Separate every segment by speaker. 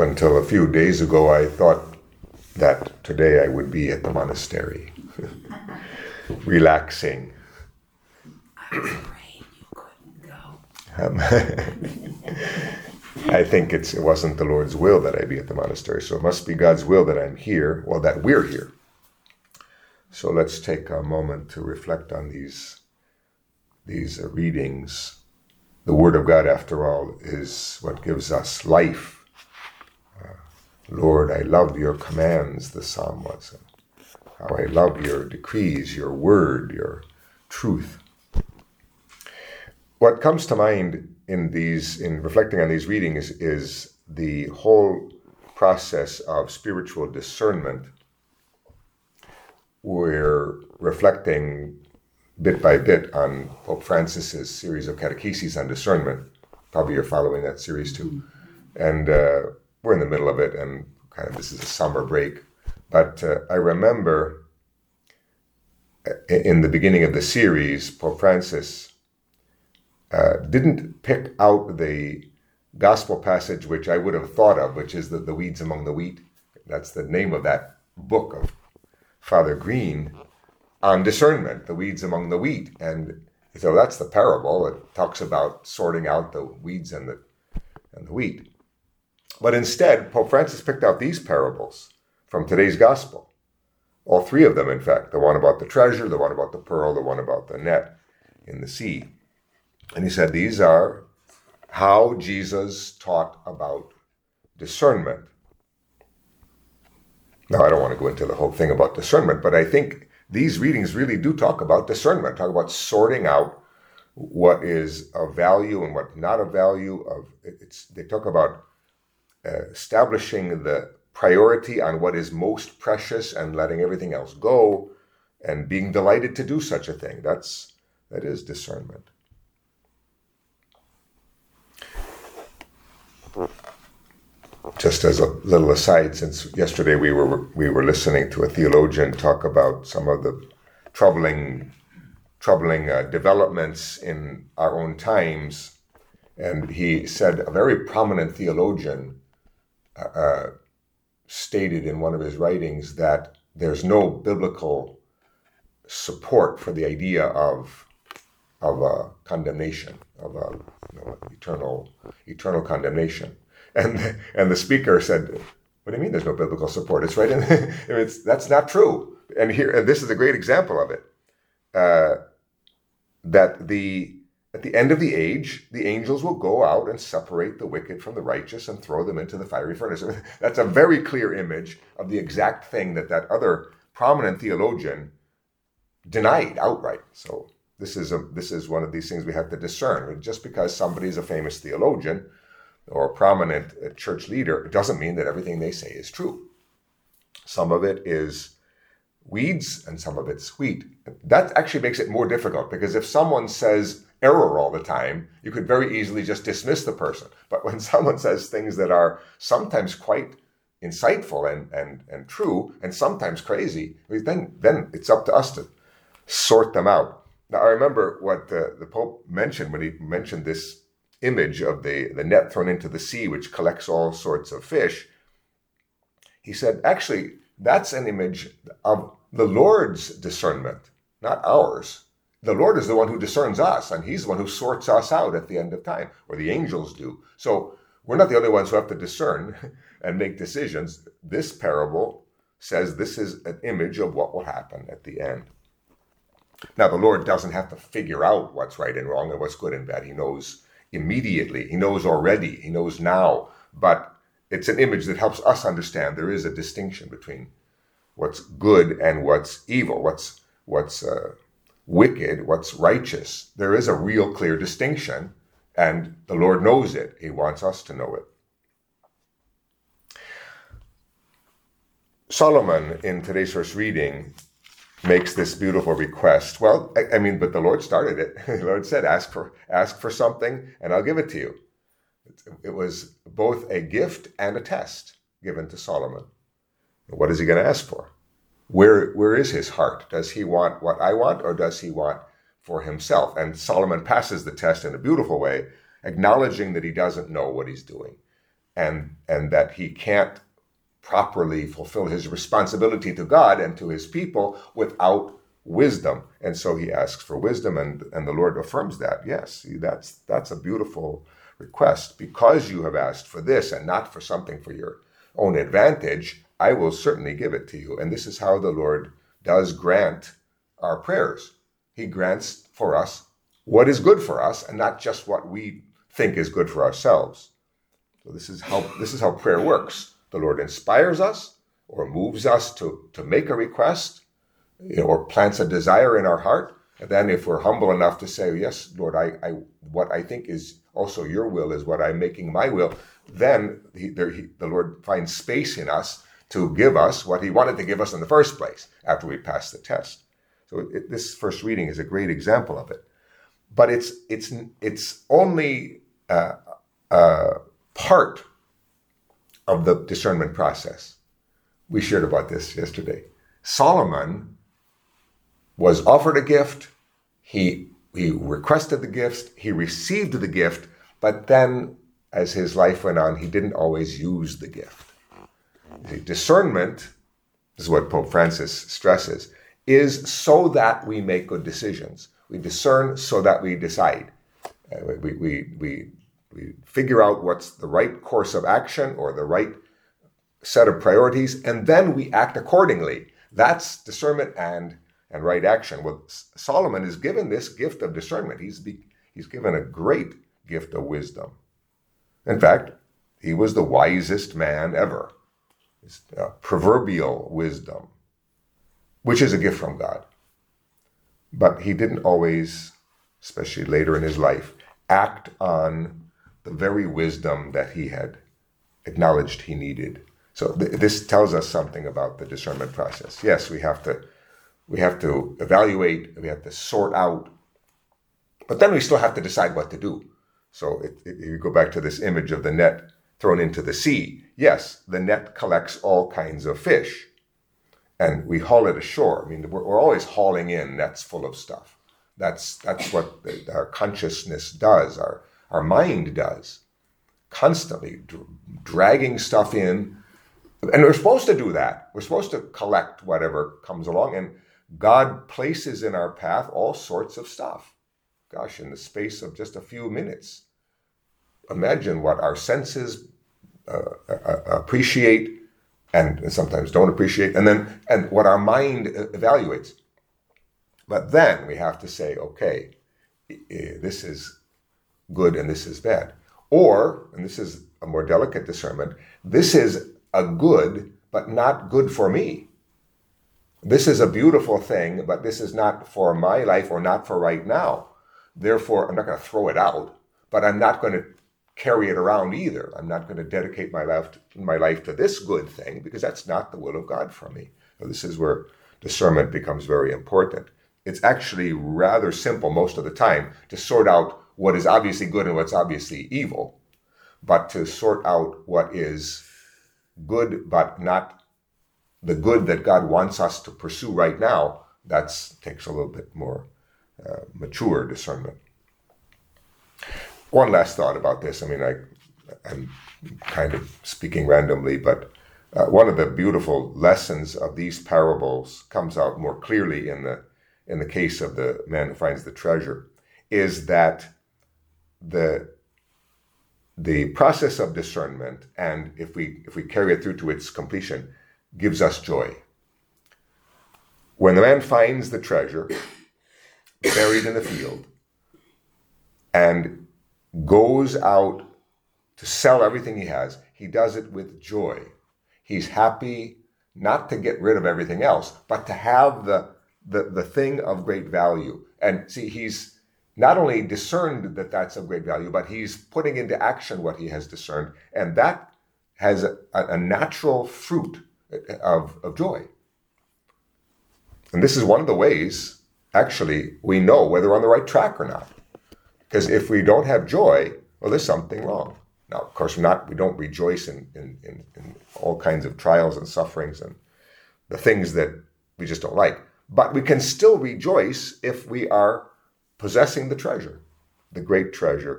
Speaker 1: until a few days ago, I thought that today I would be at the monastery, relaxing.
Speaker 2: I was afraid you couldn't go.
Speaker 1: I think it wasn't the Lord's will that I be at the monastery, so it must be God's will that I'm here, well, that we're here. So let's take a moment to reflect on these readings. The Word of God, after all, is what gives us life. Lord, I love your commands, the psalm was. How I love your decrees, your word, your truth. What comes to mind in reflecting on these readings is the whole process of spiritual discernment. We're reflecting bit by bit on Pope Francis's series of catecheses on discernment. Probably you're following that series too. And we're in the middle of it, and kind of this is a summer break. But I remember in the beginning of the series, Pope Francis didn't pick out the gospel passage which I would have thought of, which is the weeds among the wheat. That's the name of that book of Father Green on discernment, the weeds among the wheat. And so that's the parable. It talks about sorting out the weeds and the wheat. But instead, Pope Francis picked out these parables from today's gospel. All three of them, in fact. The one about the treasure, the one about the pearl, the one about the net in the sea. And he said these are how Jesus taught about discernment. Now, I don't want to go into the whole thing about discernment, but I think these readings really do talk about discernment, talk about sorting out what is of value and what not of value. They talk about establishing the priority on what is most precious and letting everything else go and being delighted to do such a thing. That is discernment. Just as a little aside, since yesterday we were listening to a theologian talk about some of the troubling developments in our own times, and he said a very prominent theologian stated in one of his writings that there's no biblical support for the idea of condemnation, of eternal condemnation. And the speaker said, "What do you mean there's no biblical support? It's right in that's not true." And this is a great example of it. That at the end of the age, the angels will go out and separate the wicked from the righteous and throw them into the fiery furnace. That's a very clear image of the exact thing that other prominent theologian denied outright. So this is one of these things we have to discern. Just because somebody is a famous theologian or a prominent church leader, it doesn't mean that everything they say is true. Some of it is weeds and some of it's wheat. That actually makes it more difficult, because if someone says error all the time, you could very easily just dismiss the person. But when someone says things that are sometimes quite insightful and true and sometimes crazy, then it's up to us to sort them out. Now, I remember what the Pope mentioned when he mentioned this image of the net thrown into the sea, which collects all sorts of fish. He said, actually, that's an image of the Lord's discernment, not ours. The Lord is the one who discerns us, and he's the one who sorts us out at the end of time, or the angels do. So we're not the only ones who have to discern and make decisions. This parable says this is an image of what will happen at the end. Now, the Lord doesn't have to figure out what's right and wrong and what's good and bad. He knows immediately. He knows already. He knows now. But it's an image that helps us understand there is a distinction between what's good and what's evil, what's wicked, what's righteous. There is a real clear distinction, and the Lord knows it. He wants us to know it. Solomon, in today's first reading, makes this beautiful request. Well, I mean, but the Lord started it. The Lord said, ask for something and I'll give it to you. It was both a gift and a test given to Solomon. What is he going to ask for? Where is his heart? Does he want what I want, or does he want for himself? And Solomon passes the test in a beautiful way, acknowledging that he doesn't know what he's doing. and that he can't properly fulfill his responsibility to God and to his people without wisdom. And so he asks for wisdom, and the Lord affirms that. Yes, see, that's a beautiful request. Because you have asked for this and not for something for your own advantage, I will certainly give it to you. And this is how the Lord does grant our prayers. He grants for us what is good for us and not just what we think is good for ourselves. So this is how prayer works. The Lord inspires us or moves us to make a request, or plants a desire in our heart. And then if we're humble enough to say, yes, Lord, I what I think is also your will is what I'm making my will, then the Lord finds space in us to give us what he wanted to give us in the first place after we pass the test. So this first reading is a great example of it. But it's only part of the discernment process. We shared about this yesterday. Solomon was offered a gift. He requested the gift. He received the gift. But then, as his life went on, he didn't always use the gift. The discernment, this is what Pope Francis stresses, is so that we make good decisions. We discern so that we decide. We figure out what's the right course of action or the right set of priorities, and then we act accordingly. That's discernment and right action. Well, Solomon is given this gift of discernment. He's given a great gift of wisdom. In fact, he was the wisest man ever. It's proverbial wisdom, which is a gift from God. But he didn't always, especially later in his life, act on the very wisdom that he had acknowledged he needed. So this tells us something about the discernment process. Yes, we have to evaluate, we have to sort out, but then we still have to decide what to do. So you go back to this image of the net thrown into the sea. Yes, the net collects all kinds of fish, and we haul it ashore. I mean, we're always hauling in nets full of stuff. That's what our consciousness does, our mind does, constantly dragging stuff in. And we're supposed to do that. We're supposed to collect whatever comes along, and God places in our path all sorts of stuff. Gosh, in the space of just a few minutes. Imagine what our senses appreciate and sometimes don't appreciate, and what our mind evaluates. But then we have to say, okay, this is good and this is bad. Or, and this is a more delicate discernment, this is a good, but not good for me. This is a beautiful thing, but this is not for my life or not for right now. Therefore, I'm not going to throw it out, but I'm not going to carry it around either. I'm not going to dedicate my life to this good thing because that's not the will of God for me. So this is where discernment becomes very important. It's actually rather simple most of the time to sort out what is obviously good and what's obviously evil, but to sort out what is good but not the good that God wants us to pursue right now, that takes a little bit more mature discernment. One last thought about this. I mean, I'm kind of speaking randomly, but one of the beautiful lessons of these parables comes out more clearly in the case of the man who finds the treasure, is that the process of discernment, and if we carry it through to its completion, gives us joy. When the man finds the treasure buried in the field and goes out to sell everything he has, he does it with joy. He's happy not to get rid of everything else, but to have the thing of great value. And see, he's not only discerned that that's of great value, but he's putting into action what he has discerned. And that has a natural fruit of joy. And this is one of the ways, actually, we know whether we're on the right track or not. Because if we don't have joy, well, there's something wrong. Now, of course, we don't rejoice in all kinds of trials and sufferings and the things that we just don't like. But we can still rejoice if we are possessing the treasure, the great treasure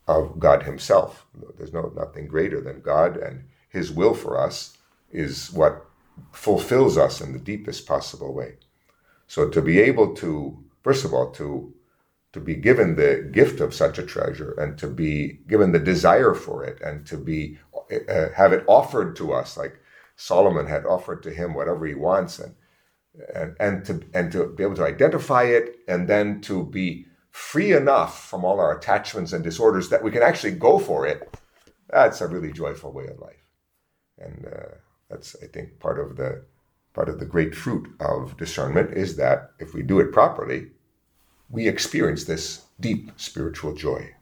Speaker 1: of God himself. There's nothing greater than God, and his will for us is what fulfills us in the deepest possible way. So to be able to, first of all, to be given the gift of such a treasure, and to be given the desire for it, and to be have it offered to us, like Solomon had offered to him whatever he wants, and to be able to identify it, and then to be free enough from all our attachments and disorders that we can actually go for it. That's a really joyful way of life, and that's, I think, part of the great fruit of discernment, is that if we do it properly, we experience this deep spiritual joy.